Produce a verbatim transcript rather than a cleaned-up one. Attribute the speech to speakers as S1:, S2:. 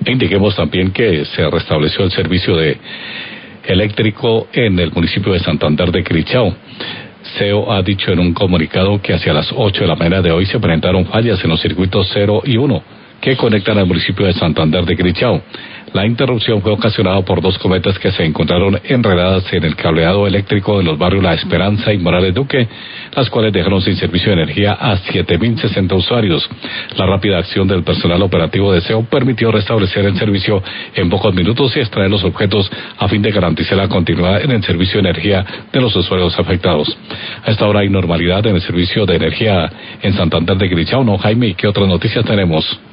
S1: E indiquemos también que se restableció el servicio de eléctrico en el municipio de Santander de Quilichao. C E O ha dicho en un comunicado que hacia las ocho de la mañana de hoy se presentaron fallas en los circuitos cero y uno que conectan al municipio de Santander de Quilichao. La interrupción fue ocasionada por dos cometas que se encontraron enredadas en el cableado eléctrico de los barrios La Esperanza y Morales Duque, las cuales dejaron sin servicio de energía a siete mil sesenta usuarios. La rápida acción del personal operativo de C E O permitió restablecer el servicio en pocos minutos y extraer los objetos a fin de garantizar la continuidad en el servicio de energía de los usuarios afectados. A esta hora hay normalidad en el servicio de energía en Santander de Quilichao, ¿no, Jaime? ¿Y qué otras noticias tenemos?